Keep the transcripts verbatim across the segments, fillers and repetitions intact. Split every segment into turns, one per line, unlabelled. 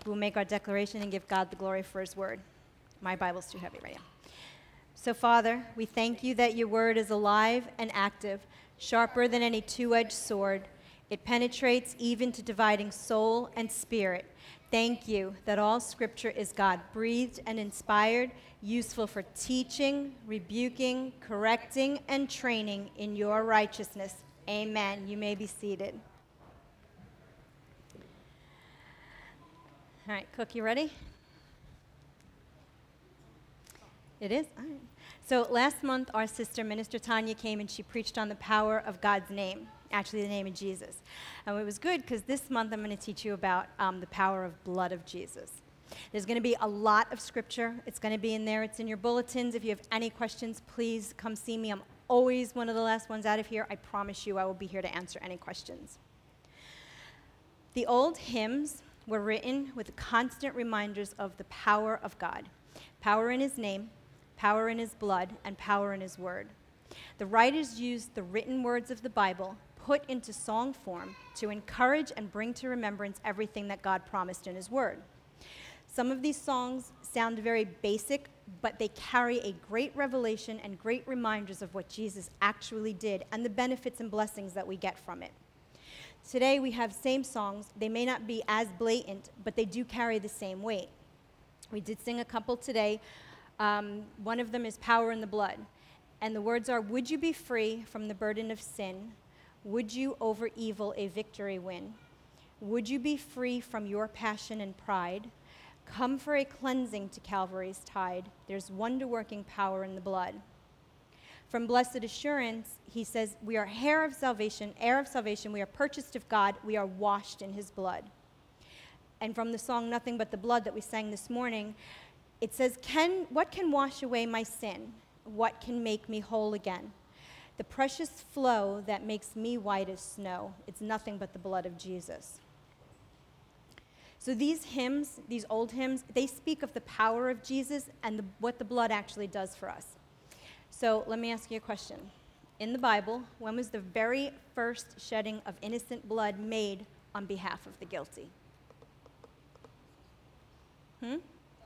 We will make our declaration and give God the glory for his word. My Bible's too heavy right now. So, Father, we thank you that your word is alive and active, sharper than any two-edged sword. It penetrates even to dividing soul and spirit. Thank you that all scripture is God-breathed and inspired, useful for teaching, rebuking, correcting, and training in your righteousness. Amen. You may be seated. All right, Cook, you ready? It is? All right. So last month, our sister, Minister Tanya, came and she preached on the power of God's name, actually the name of Jesus. And it was good because this month I'm going to teach you about um, the power of blood of Jesus. There's going to be a lot of scripture. It's going to be in there. It's in your bulletins. If you have any questions, please come see me. I'm always one of the last ones out of here. I promise you I will be here to answer any questions. The old hymns were written with constant reminders of the power of God. Power in his name, power in his blood, and power in his word. The writers used the written words of the Bible put into song form to encourage and bring to remembrance everything that God promised in his word. Some of these songs sound very basic, but they carry a great revelation and great reminders of what Jesus actually did and the benefits and blessings that we get from it. Today we have same songs. They may not be as blatant, but they do carry the same weight. We did sing a couple today. Um, one of them is Power in the Blood. And the words are, would you be free from the burden of sin? Would you over evil a victory win? Would you be free from your passion and pride? Come for a cleansing to Calvary's tide. There's wonder-working power in the blood. From Blessed Assurance, he says, we are heir of salvation, heir of salvation. We are purchased of God. We are washed in his blood. And from the song Nothing But the Blood that we sang this morning, it says, can, what can wash away my sin? What can make me whole again? The precious flow that makes me white as snow. It's nothing but the blood of Jesus. So these hymns, these old hymns, they speak of the power of Jesus and the, what the blood actually does for us. So let me ask you a question. In the Bible, when was the very first shedding of innocent blood made on behalf of the guilty? Hmm?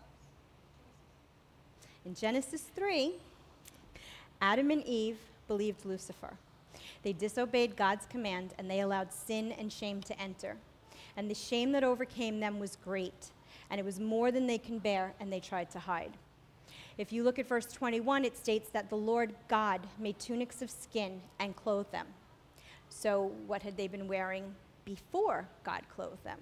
In Genesis three, Adam and Eve believed Lucifer. They disobeyed God's command, and they allowed sin and shame to enter. And the shame that overcame them was great, and it was more than they can bear, and they tried to hide. If you look at verse twenty-one, it states that the Lord God made tunics of skin and clothed them. So what had they been wearing before God clothed them?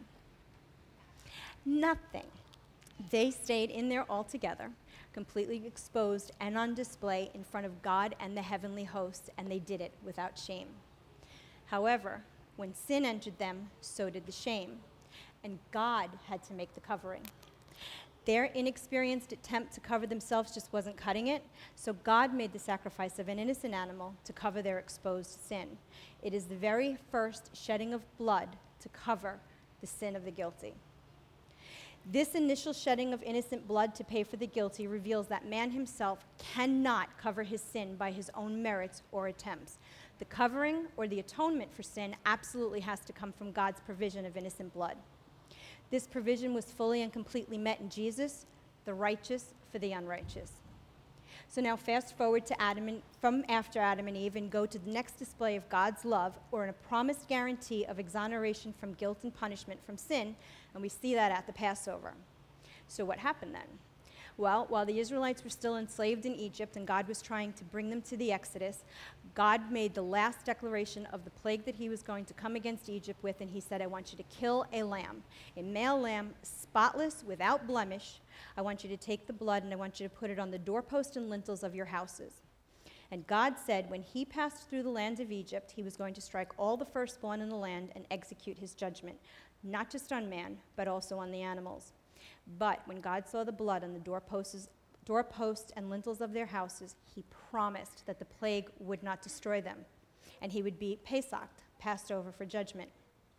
Nothing. They stayed in there altogether, completely exposed and on display in front of God and the heavenly host, and they did it without shame. However, when sin entered them, so did the shame, and God had to make the covering. Their inexperienced attempt to cover themselves just wasn't cutting it, so God made the sacrifice of an innocent animal to cover their exposed sin. It is the very first shedding of blood to cover the sin of the guilty. This initial shedding of innocent blood to pay for the guilty reveals that man himself cannot cover his sin by his own merits or attempts. The covering or the atonement for sin absolutely has to come from God's provision of innocent blood. This provision was fully and completely met in Jesus, the righteous for the unrighteous. So now fast forward to Adam and, from after Adam and Eve and go to the next display of God's love, or in a promised guarantee of exoneration from guilt and punishment from sin, and we see that at the Passover. So what happened then? Well, while the Israelites were still enslaved in Egypt and God was trying to bring them to the Exodus, God made the last declaration of the plague that he was going to come against Egypt with, and he said, I want you to kill a lamb, a male lamb, spotless, without blemish. I want you to take the blood and I want you to put it on the doorpost and lintels of your houses. And God said when he passed through the land of Egypt, he was going to strike all the firstborn in the land and execute his judgment, not just on man, but also on the animals. But when God saw the blood on the doorposts, doorposts and lintels of their houses, he promised that the plague would not destroy them, and he would be Pesach, passed over for judgment.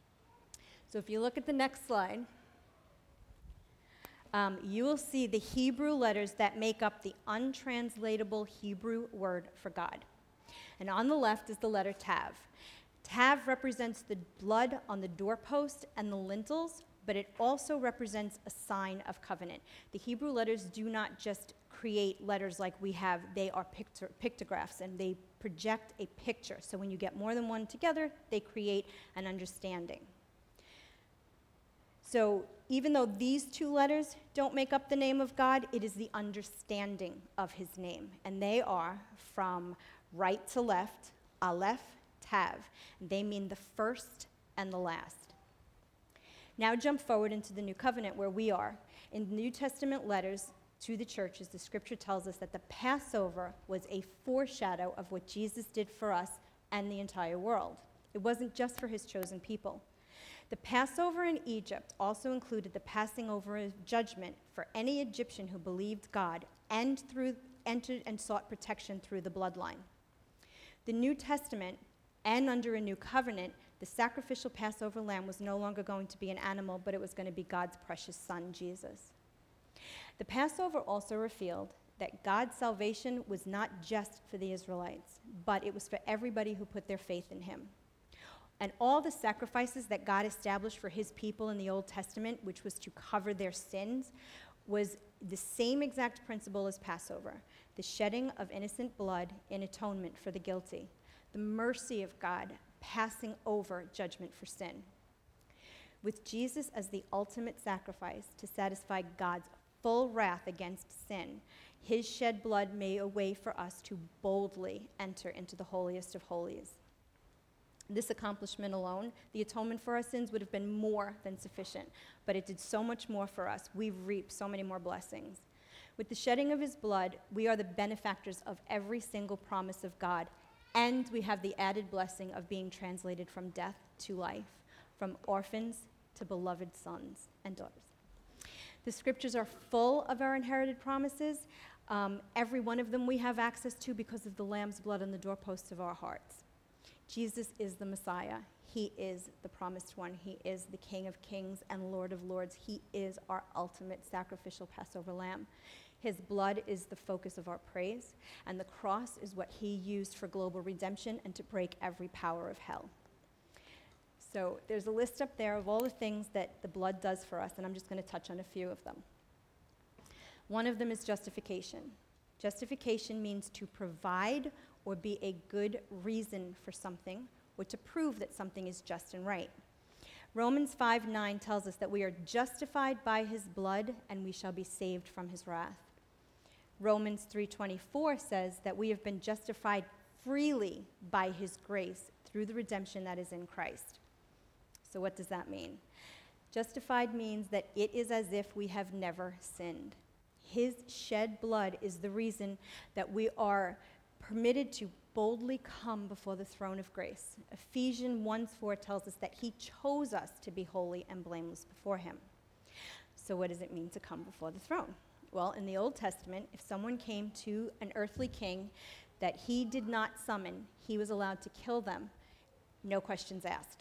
So if you look at the next slide, um, you will see the Hebrew letters that make up the untranslatable Hebrew word for God. And on the left is the letter Tav. Tav represents the blood on the doorpost and the lintels, but it also represents a sign of covenant. The Hebrew letters do not just create letters like we have, they are picto- pictographs, and they project a picture. So when you get more than one together, they create an understanding. So even though these two letters don't make up the name of God, it is the understanding of his name. And they are from right to left, Aleph, Tav. They mean the first and the last. Now jump forward into the New Covenant where we are. In the New Testament letters to the churches, the scripture tells us that the Passover was a foreshadow of what Jesus did for us and the entire world. It wasn't just for his chosen people. The Passover in Egypt also included the passing over of judgment for any Egyptian who believed God and through, entered and sought protection through the bloodline. The New Testament, and under a new covenant, the sacrificial Passover lamb was no longer going to be an animal, but it was going to be God's precious son, Jesus. The Passover also revealed that God's salvation was not just for the Israelites, but it was for everybody who put their faith in him. And all the sacrifices that God established for his people in the Old Testament, which was to cover their sins, was the same exact principle as Passover, the shedding of innocent blood in atonement for the guilty, the mercy of God passing over judgment for sin. With Jesus as the ultimate sacrifice to satisfy God's full wrath against sin, his shed blood made a way for us to boldly enter into the holiest of holies. This accomplishment alone, the atonement for our sins, would have been more than sufficient, but it did so much more for us. We reap so many more blessings. With the shedding of his blood, we are the benefactors of every single promise of God, and we have the added blessing of being translated from death to life, from orphans to beloved sons and daughters. The scriptures are full of our inherited promises. Um, every one of them we have access to because of the Lamb's blood on the doorposts of our hearts. Jesus is the Messiah. He is the promised one. He is the King of kings and Lord of lords. He is our ultimate sacrificial Passover lamb. His blood is the focus of our praise, and the cross is what he used for global redemption and to break every power of hell. So there's a list up there of all the things that the blood does for us, and I'm just going to touch on a few of them. One of them is justification. Justification means to provide or be a good reason for something, or to prove that something is just and right. Romans five nine tells us that we are justified by his blood, and we shall be saved from his wrath. Romans three twenty-four says that we have been justified freely by his grace through the redemption that is in Christ. So what does that mean? Justified means that it is as if we have never sinned. His shed blood is the reason that we are permitted to boldly come before the throne of grace. Ephesians one four tells us that he chose us to be holy and blameless before him. So what does it mean to come before the throne? Well, in the Old Testament, if someone came to an earthly king that he did not summon, he was allowed to kill them, no questions asked.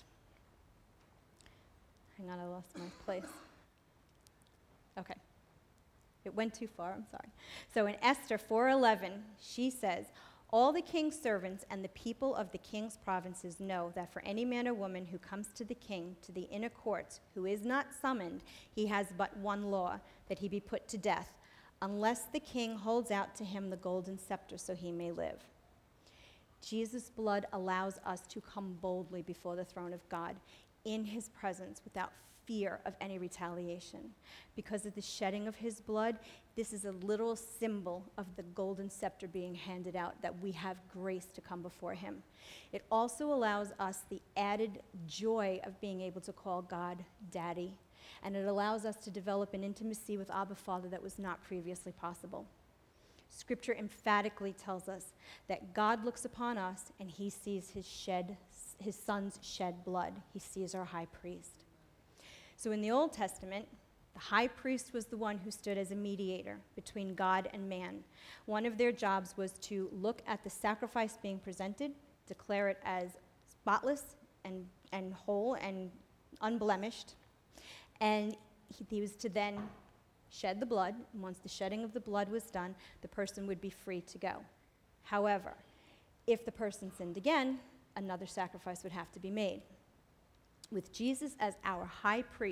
Hang on, I lost my place. Okay. It went too far, I'm sorry. So in Esther four eleven, she says, all the king's servants and the people of the king's provinces know that for any man or woman who comes to the king, to the inner courts, who is not summoned, he has but one law, that he be put to death, unless the king holds out to him the golden scepter so he may live. Jesus' blood allows us to come boldly before the throne of God in his presence without fear of any retaliation. Because of the shedding of his blood, this is a literal symbol of the golden scepter being handed out, that we have grace to come before him. It also allows us the added joy of being able to call God Daddy, and it allows us to develop an intimacy with Abba Father that was not previously possible. Scripture emphatically tells us that God looks upon us and he sees his shed, his son's shed blood. He sees our high priest. So in the Old Testament, the high priest was the one who stood as a mediator between God and man. One of their jobs was to look at the sacrifice being presented, declare it as spotless and, and whole and unblemished, and he, he was to then shed the blood, and once the shedding of the blood was done, the person would be free to go. However, if the person sinned again, another sacrifice would have to be made. With Jesus as our high priest,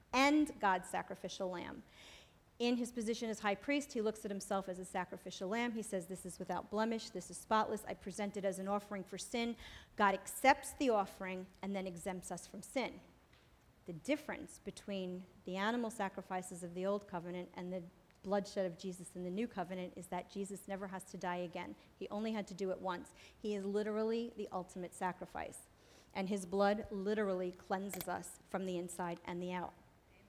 and God's sacrificial lamb. In his position as high priest, he looks at himself as a sacrificial lamb. He says, this is without blemish, this is spotless. I present it as an offering for sin. God accepts the offering and then exempts us from sin. The difference between the animal sacrifices of the old covenant and the bloodshed of Jesus in the new covenant is that Jesus never has to die again. He only had to do it once. He is literally the ultimate sacrifice. And his blood literally cleanses us from the inside and the out.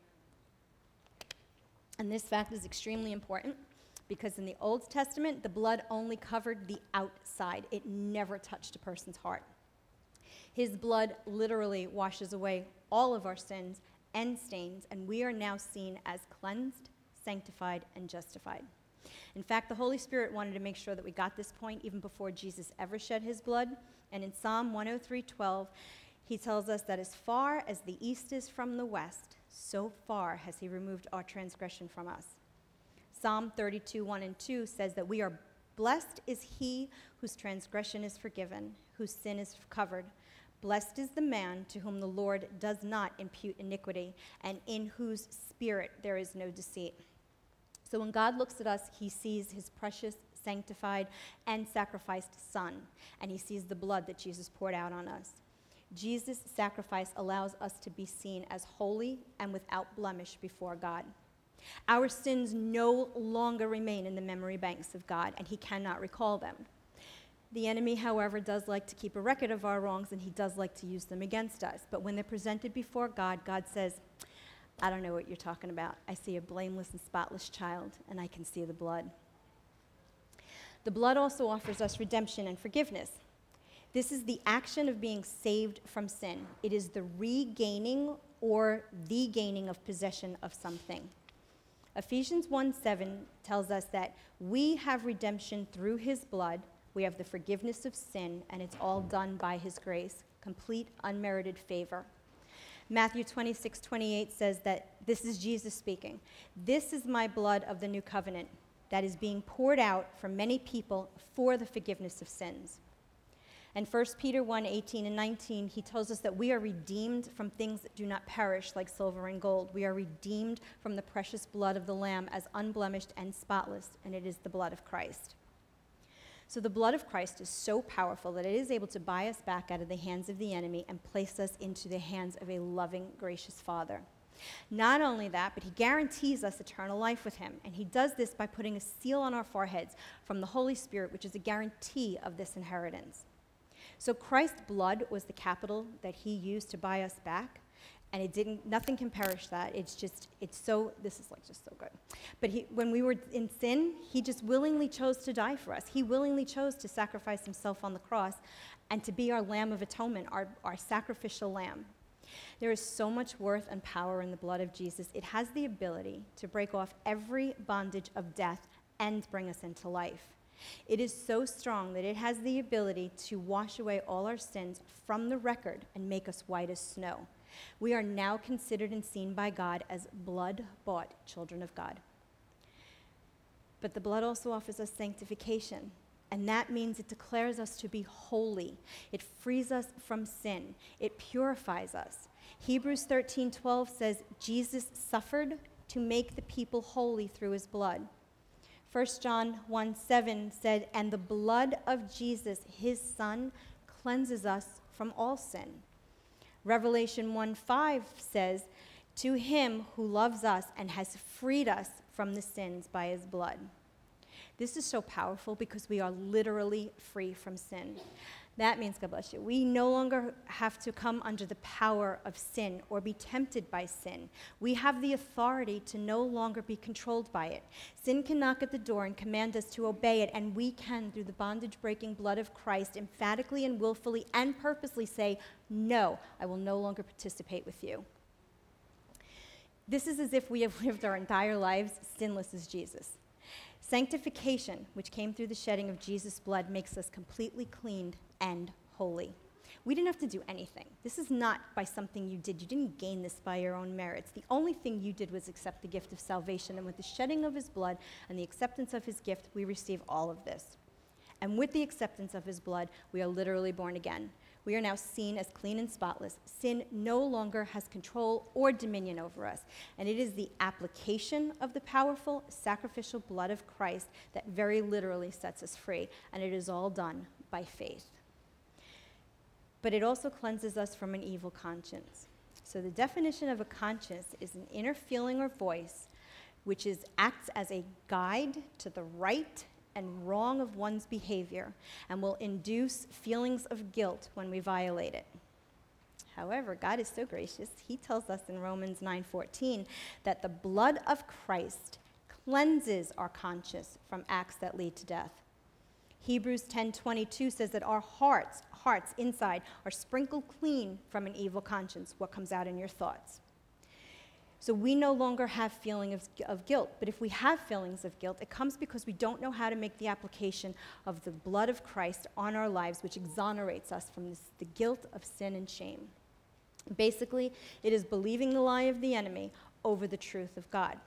And this fact is extremely important because in the Old Testament, the blood only covered the outside. It never touched a person's heart. His blood literally washes away all of our sins and stains, and we are now seen as cleansed, sanctified, and justified. In fact, the Holy Spirit wanted to make sure that we got this point even before Jesus ever shed his blood. And in Psalm one oh three twelve, he tells us that as far as the east is from the west, so far has he removed our transgression from us. Psalm thirty-two, one and two says that we are blessed is he whose transgression is forgiven, whose sin is covered. Blessed is the man to whom the Lord does not impute iniquity, and in whose spirit there is no deceit. So when God looks at us, he sees his precious, sanctified, and sacrificed Son, and he sees the blood that Jesus poured out on us. Jesus' sacrifice allows us to be seen as holy and without blemish before God. Our sins no longer remain in the memory banks of God, and he cannot recall them. The enemy, however, does like to keep a record of our wrongs, and he does like to use them against us. But when they're presented before God, God says, I don't know what you're talking about. I see a blameless and spotless child, and I can see the blood. The blood also offers us redemption and forgiveness. This is the action of being saved from sin. It is the regaining or the gaining of possession of something. Ephesians one seven tells us that we have redemption through his blood. We have the forgiveness of sin, and it's all done by his grace, complete unmerited favor. Matthew twenty-six twenty-eight says that this is Jesus speaking. This is my blood of the new covenant that is being poured out for many people for the forgiveness of sins. And First Peter one eighteen and nineteen, he tells us that we are redeemed from things that do not perish like silver and gold. We are redeemed from the precious blood of the Lamb as unblemished and spotless, and it is the blood of Christ. So the blood of Christ is so powerful that it is able to buy us back out of the hands of the enemy and place us into the hands of a loving, gracious Father. Not only that, but he guarantees us eternal life with him, and he does this by putting a seal on our foreheads from the Holy Spirit, which is a guarantee of this inheritance. So Christ's blood was the capital that he used to buy us back, and it didn't, nothing can perish that. It's just, it's so, this is like just so good. But he, when we were in sin, he just willingly chose to die for us. He willingly chose to sacrifice himself on the cross and to be our lamb of atonement, our, our sacrificial lamb. There is so much worth and power in the blood of Jesus. It has the ability to break off every bondage of death and bring us into life. It is so strong that it has the ability to wash away all our sins from the record and make us white as snow. We are now considered and seen by God as blood-bought children of God. But the blood also offers us sanctification, and that means it declares us to be holy. It frees us from sin. It purifies us. Hebrews thirteen twelve says, Jesus suffered to make the people holy through his blood. First John one seven said, and the blood of Jesus, his son, cleanses us from all sin. Revelation one five says, to him who loves us and has freed us from the sins by his blood. This is so powerful because we are literally free from sin. That means, God bless you, we no longer have to come under the power of sin or be tempted by sin. We have the authority to no longer be controlled by it. Sin can knock at the door and command us to obey it, and we can, through the bondage-breaking blood of Christ, emphatically and willfully and purposely say, no, I will no longer participate with you. This is as if we have lived our entire lives sinless as Jesus. Sanctification, which came through the shedding of Jesus' blood, makes us completely cleaned and holy. We didn't have to do anything. This is not by something you did. You didn't gain this by your own merits. The only thing you did was accept the gift of salvation, and with the shedding of his blood and the acceptance of his gift, we receive all of this. And with the acceptance of his blood, we are literally born again. We are now seen as clean and spotless. Sin no longer has control or dominion over us. And it is the application of the powerful sacrificial blood of Christ that very literally sets us free. And it is all done by faith. But it also cleanses us from an evil conscience. So the definition of a conscience is an inner feeling or voice which is, acts as a guide to the right and wrong of one's behavior and will induce feelings of guilt when we violate it. However, God is so gracious. He tells us in Romans nine fourteen that the blood of Christ cleanses our conscience from acts that lead to death. Hebrews ten twenty-two says that our hearts, hearts inside, are sprinkled clean from an evil conscience, what comes out in your thoughts. So we no longer have feeling of, of guilt, but if we have feelings of guilt, it comes because we don't know how to make the application of the blood of Christ on our lives, which exonerates us from this, the guilt of sin and shame. Basically, it is believing the lie of the enemy over the truth of God.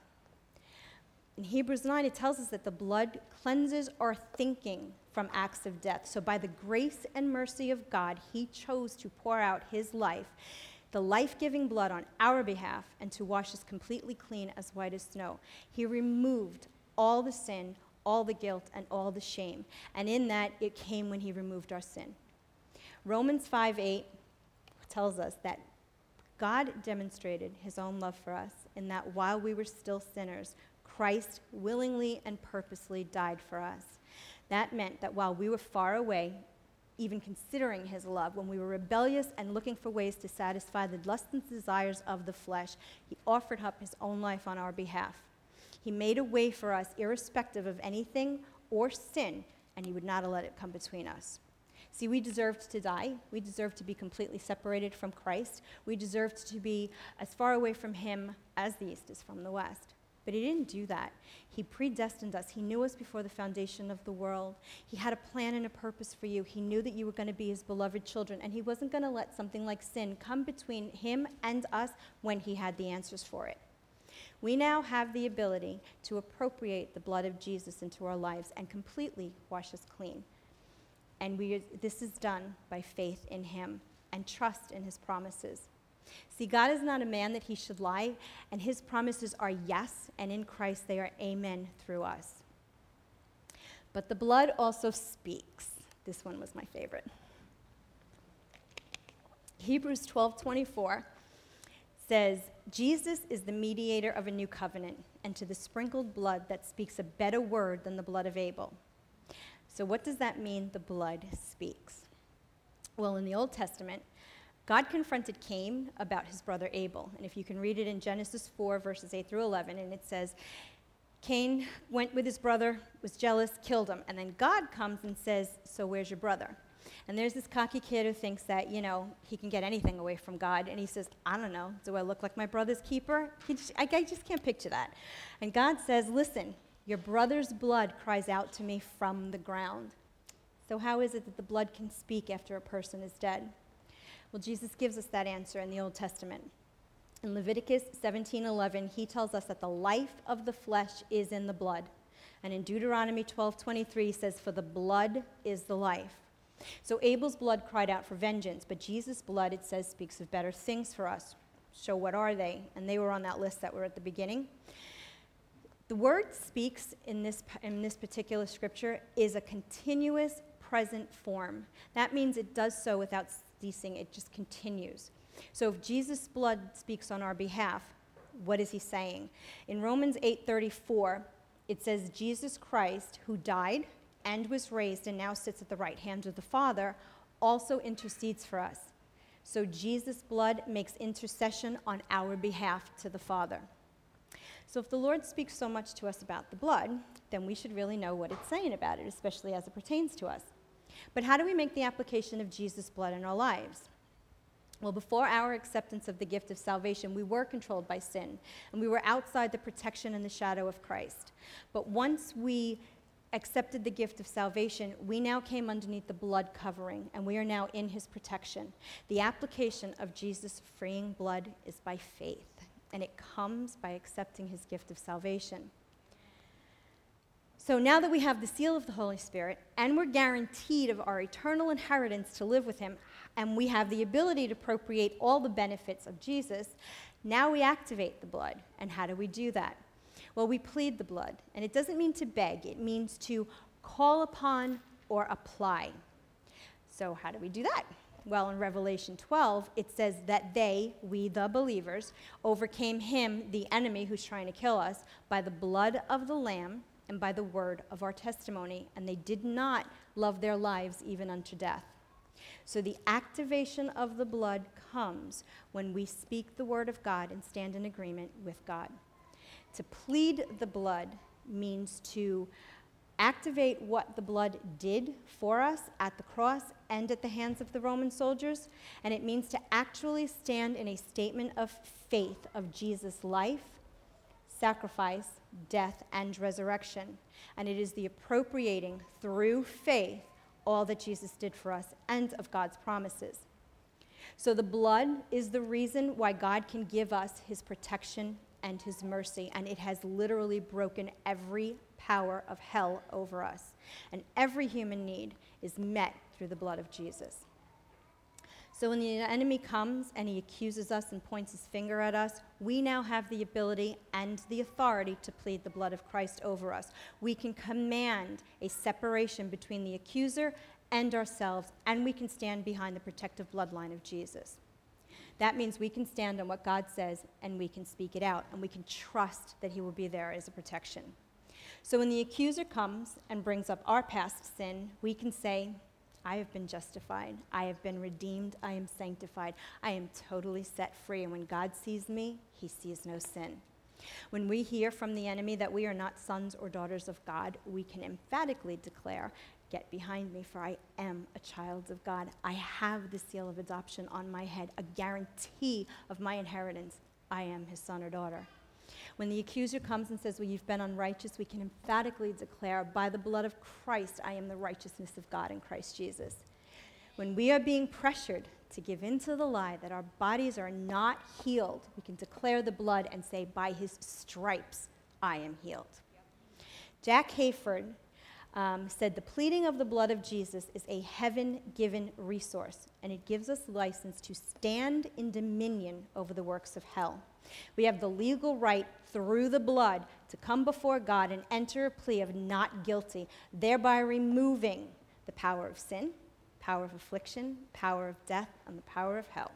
In Hebrews nine, it tells us that the blood cleanses our thinking from acts of death. So by the grace and mercy of God, he chose to pour out his life, the life-giving blood on our behalf, and to wash us completely clean as white as snow. He removed all the sin, all the guilt, and all the shame. And in that, it came when he removed our sin. Romans five eight tells us that God demonstrated his own love for us in that while we were still sinners, Christ willingly and purposely died for us. That meant that while we were far away, even considering his love, when we were rebellious and looking for ways to satisfy the lusts and desires of the flesh, he offered up his own life on our behalf. He made a way for us irrespective of anything or sin, and he would not have let it come between us. See, we deserved to die. We deserved to be completely separated from Christ. We deserved to be as far away from him as the east is from the west. But he didn't do that. He predestined us. He knew us before the foundation of the world. He had a plan and a purpose for you. He knew that you were going to be his beloved children, and he wasn't going to let something like sin come between him and us when he had the answers for it. We now have the ability to appropriate the blood of Jesus into our lives and completely wash us clean. And we, this is done by faith in him and trust in his promises. See, God is not a man that he should lie, and his promises are yes, and in Christ they are amen through us. But the blood also speaks. This one was my favorite. Hebrews twelve twenty-four says, Jesus is the mediator of a new covenant, and to the sprinkled blood that speaks a better word than the blood of Abel. So what does that mean, the blood speaks? Well, in the Old Testament, God confronted Cain about his brother Abel. And if you can read it in Genesis four, verses eight through eleven, and it says, Cain went with his brother, was jealous, killed him. And then God comes and says, so where's your brother? And there's this cocky kid who thinks that, you know, he can get anything away from God. And he says, I don't know, do I look like my brother's keeper? He just, I, I just can't picture that. And God says, listen, your brother's blood cries out to me from the ground. So how is it that the blood can speak after a person is dead? Well, Jesus gives us that answer in the Old Testament. In Leviticus seventeen eleven, he tells us that the life of the flesh is in the blood. And in Deuteronomy twelve twenty-three, he says, for the blood is the life. So Abel's blood cried out for vengeance, but Jesus' blood, it says, speaks of better things for us. So what are they? And they were on that list that were at the beginning. The word speaks in this, in this particular scripture is a continuous present form. That means it does so without ceasing. It just continues. So if Jesus' blood speaks on our behalf, what is he saying? In Romans eight thirty-four, it says, Jesus Christ, who died and was raised and now sits at the right hand of the Father, also intercedes for us. So Jesus' blood makes intercession on our behalf to the Father. So if the Lord speaks so much to us about the blood, then we should really know what it's saying about it, especially as it pertains to us. But how do we make the application of Jesus' blood in our lives? Well, before our acceptance of the gift of salvation, we were controlled by sin, and we were outside the protection and the shadow of Christ. But once we accepted the gift of salvation, we now came underneath the blood covering, and we are now in his protection. The application of Jesus' freeing blood is by faith, and it comes by accepting his gift of salvation. So now that we have the seal of the Holy Spirit, and we're guaranteed of our eternal inheritance to live with him, and we have the ability to appropriate all the benefits of Jesus, now we activate the blood. And how do we do that? Well, we plead the blood. And it doesn't mean to beg. It means to call upon or apply. So how do we do that? Well, in Revelation twelve, it says that they, we the believers, overcame him, the enemy who's trying to kill us, by the blood of the Lamb and by the word of our testimony. And they did not love their lives even unto death. So the activation of the blood comes when we speak the word of God and stand in agreement with God. To plead the blood means to activate what the blood did for us at the cross and at the hands of the Roman soldiers, and it means to actually stand in a statement of faith of Jesus' life, sacrifice, death, and resurrection. And it is the appropriating through faith all that Jesus did for us and of God's promises. So the blood is the reason why God can give us his protection and his mercy, and it has literally broken every power of hell over us. And every human need is met through the blood of Jesus. So when the enemy comes and he accuses us and points his finger at us, we now have the ability and the authority to plead the blood of Christ over us. We can command a separation between the accuser and ourselves, and we can stand behind the protective bloodline of Jesus. That means we can stand on what God says, and we can speak it out, and we can trust that he will be there as a protection. So when the accuser comes and brings up our past sin, we can say, I have been justified, I have been redeemed, I am sanctified, I am totally set free, and when God sees me, he sees no sin. When we hear from the enemy that we are not sons or daughters of God, we can emphatically declare, get behind me, for I am a child of God. I have the seal of adoption on my head, a guarantee of my inheritance. I am his son or daughter. When the accuser comes and says, well, you've been unrighteous, we can emphatically declare, by the blood of Christ, I am the righteousness of God in Christ Jesus. When we are being pressured to give in to the lie that our bodies are not healed, we can declare the blood and say, by his stripes, I am healed. Yep. Jack Hayford um, said, the pleading of the blood of Jesus is a heaven-given resource, and it gives us license to stand in dominion over the works of hell. We have the legal right through the blood to come before God and enter a plea of not guilty, thereby removing the power of sin, power of affliction, power of death, and the power of hell.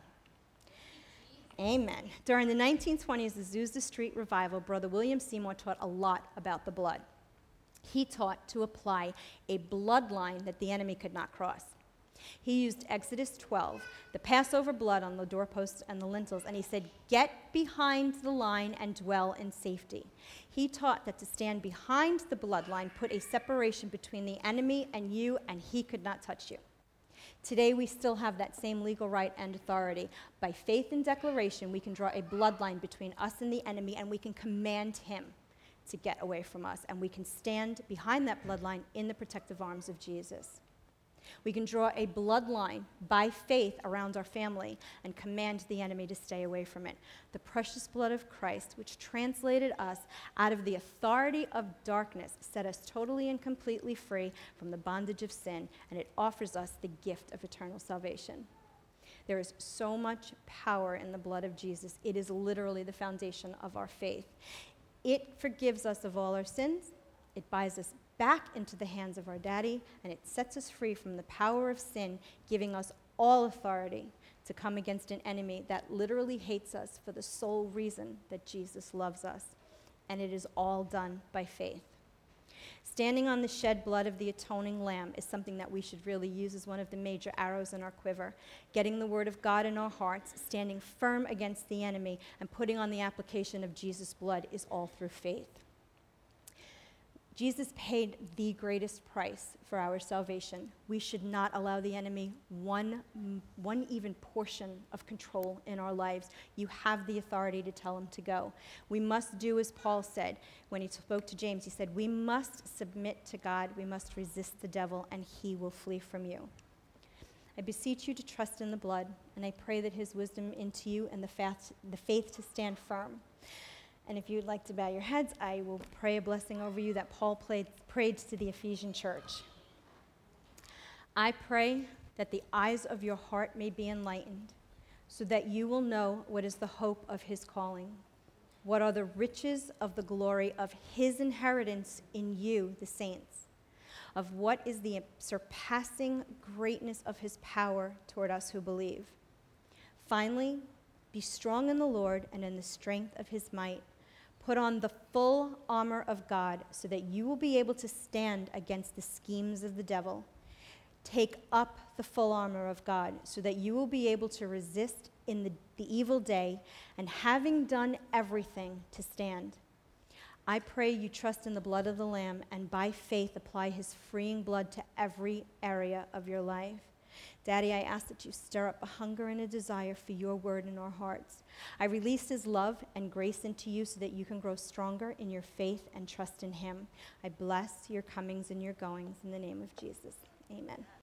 Amen. During the nineteen twenties, the Azusa Street Revival, Brother William Seymour taught a lot about the blood. He taught to apply a bloodline that the enemy could not cross. He used Exodus twelve, the Passover blood on the doorposts and the lintels, and he said, get behind the line and dwell in safety. He taught that to stand behind the bloodline put a separation between the enemy and you, and he could not touch you. Today, we still have that same legal right and authority. By faith and declaration, we can draw a bloodline between us and the enemy, and we can command him to get away from us, and we can stand behind that bloodline in the protective arms of Jesus. We can draw a bloodline by faith around our family and command the enemy to stay away from it. The precious blood of Christ, which translated us out of the authority of darkness, set us totally and completely free from the bondage of sin, and it offers us the gift of eternal salvation. There is so much power in the blood of Jesus. It is literally the foundation of our faith. It forgives us of all our sins. It buys us back into the hands of our daddy, and it sets us free from the power of sin, giving us all authority to come against an enemy that literally hates us for the sole reason that Jesus loves us. And it is all done by faith. Standing on the shed blood of the atoning lamb is something that we should really use as one of the major arrows in our quiver. Getting the word of God in our hearts, standing firm against the enemy, and putting on the application of Jesus' blood is all through faith. Jesus paid the greatest price for our salvation. We should not allow the enemy one, one even portion of control in our lives. You have the authority to tell him to go. We must do as Paul said when he spoke to James. He said, we must submit to God. We must resist the devil, and he will flee from you. I beseech you to trust in the blood, and I pray that his wisdom into you and the faith, the faith to stand firm. And if you'd like to bow your heads, I will pray a blessing over you that Paul played, prayed to the Ephesian church. I pray that the eyes of your heart may be enlightened, so that you will know what is the hope of his calling, what are the riches of the glory of his inheritance in you, the saints, of what is the surpassing greatness of his power toward us who believe. Finally, be strong in the Lord and in the strength of his might. Put on the full armor of God so that you will be able to stand against the schemes of the devil. Take up the full armor of God so that you will be able to resist in the, the evil day, and having done everything, to stand. I pray you trust in the blood of the Lamb and by faith apply his freeing blood to every area of your life. Daddy, I ask that you stir up a hunger and a desire for your word in our hearts. I release his love and grace into you so that you can grow stronger in your faith and trust in him. I bless your comings and your goings in the name of Jesus. Amen.